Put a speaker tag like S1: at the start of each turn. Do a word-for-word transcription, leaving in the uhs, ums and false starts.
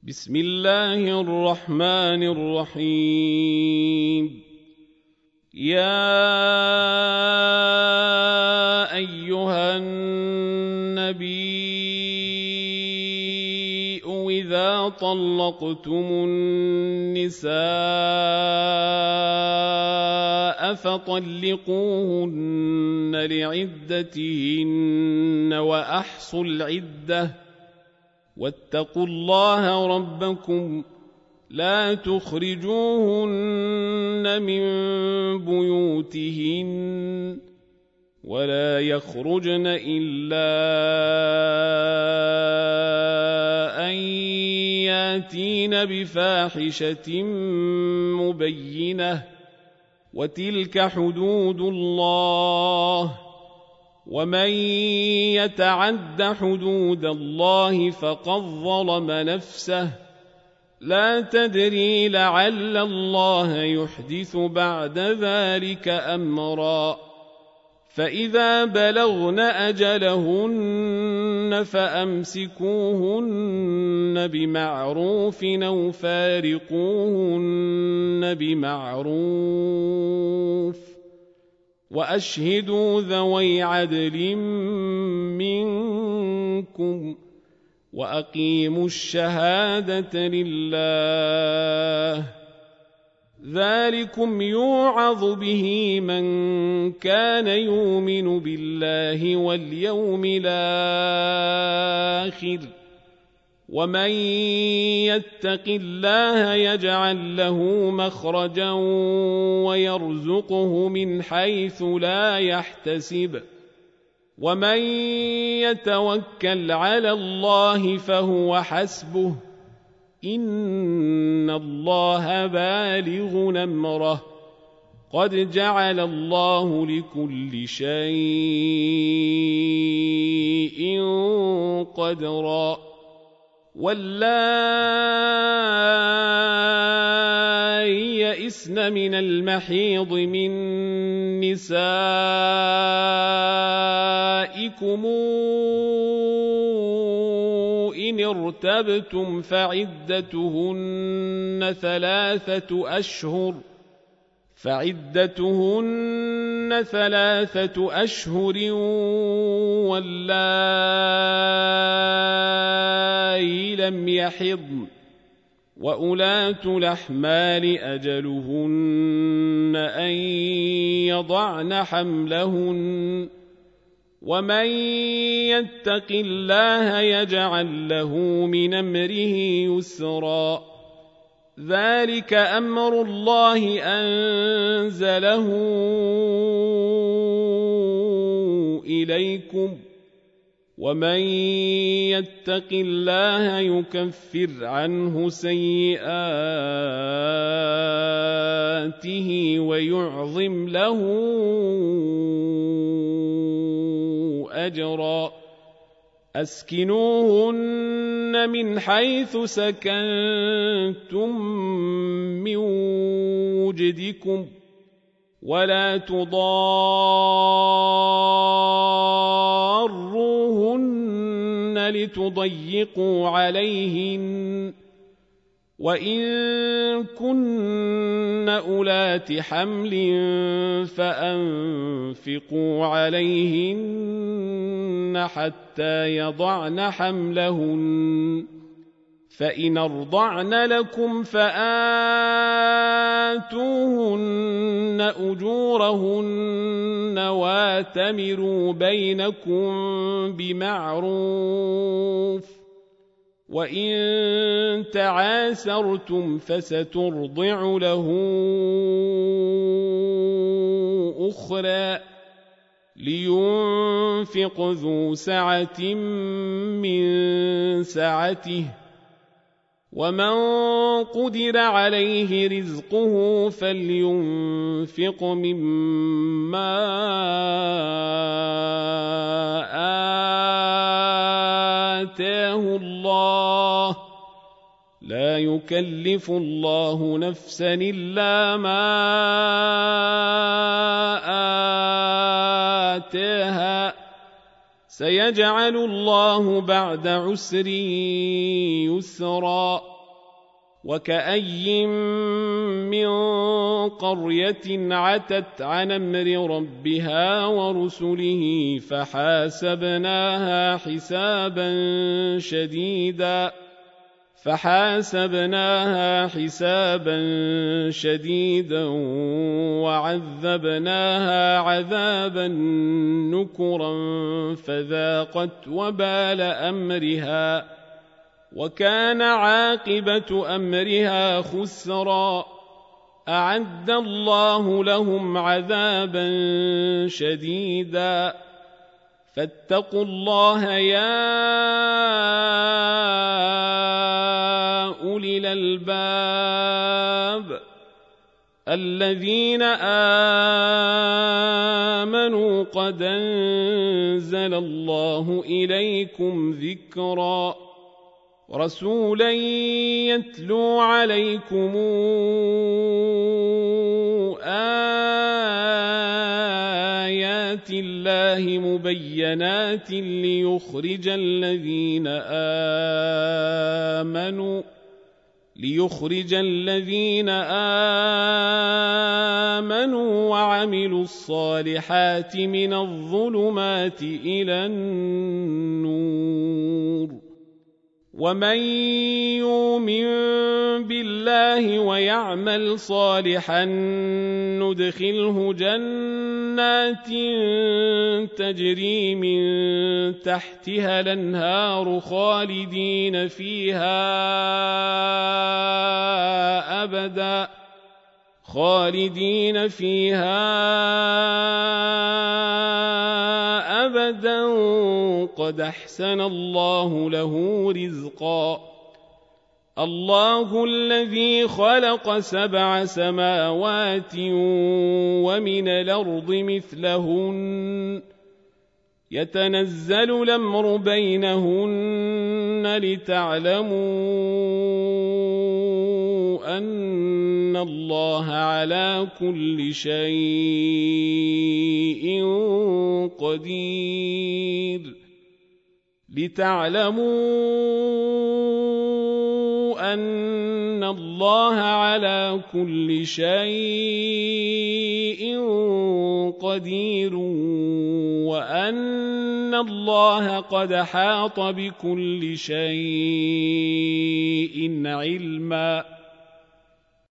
S1: بسم الله الرحمن الرحيم. يا أيها النبي إذا طلقتم النساء فطلقوهن لعدتهن وأحصوا العدة واتقوا الله ربكم لا تخرجوهن من بيوتهن ولا يخرجن إلا أن ياتين بفاحشة مبينة وتلك حدود الله ومن يتعد حدود الله فقد ظلم نفسه لا تدري لعل الله يحدث بعد ذلك أمرا. فإذا بلغن أجلهن فأمسكوهن بمعروف أو فارقوهن بمعروف وأشهدوا ذوي عدل منكم وأقيموا الشهادة لله ذلكم يوعظ به من كان يؤمن بالله واليوم الآخر ومن يتق الله يجعل له مخرجا ويرزقه من حيث لا يحتسب ومن يتوكل على الله فهو حسبه إن الله بالغ أمره قد جعل الله لكل شيء قدرا. واللائي يئسن من المحيض من نسائكم إن ارتبتم فعدتهن ثلاثة أشهر فعدتهن ثلاثة أشهر واللائي لم يحضن وأولاة الأحمال أجلهن أن يضعن حملهن ومن يتق الله يجعل له من أمره يسرا. ذلك أمر الله أنزله إليكم ومن يتق الله يكفر عنه سيئاته ويعظم له أجرا. أسكنوهن من حيث سكنتم من وجدكم ولا تضاروهن لتضيقوا عليهن وإن كن أولات حمل فأنفقوا عليهن حتى يضعن حملهن فإن أرضعن لكم فآتوهن أجورهن واتمروا بينكم بمعروف وإن تعاسرتم فسترضع له أخرى لينفق ذو سعة من سعته ومن قدر عليه رزقه فلينفق مما آتاه الله لا يكلف الله نفسا إلا ما آتاها سيجعل الله بعد عسر يسرا. وكأي من قرية عتت عن أمر ربها ورسله فحاسبناها حسابا شديدا فحاسبناها حسابا شديدا وعذبناها عذابا نكرا فذاقت وبال أمرها وكان عاقبة أمرها خسرا أعد الله لهم عذابا شديدا فاتقوا الله يا أولي الألباب الذين آمنوا قد أنزل الله إليكم ذكرا رسولا يتلو عليكم آيات الله مبينات ليخرج الذين آمنوا ليخرج الذين آمنوا وعملوا الصالحات من الظلمات إلى النور ومن يؤمن بالله ويعمل صالحا ندخله جنات تجري من تحتها الأنهار خالدين فيها أبدا خالدين فيها أبدا قد أحسن الله له رزقا الله الذي خلق سبع سماوات ومن الأرض مثلهن يتنزل الأمر بينهن لتعلموا أن الله على كل شيء قدير لتعلموا أن الله على كل شيء قدير وأن الله قد حاط بكل شيء علما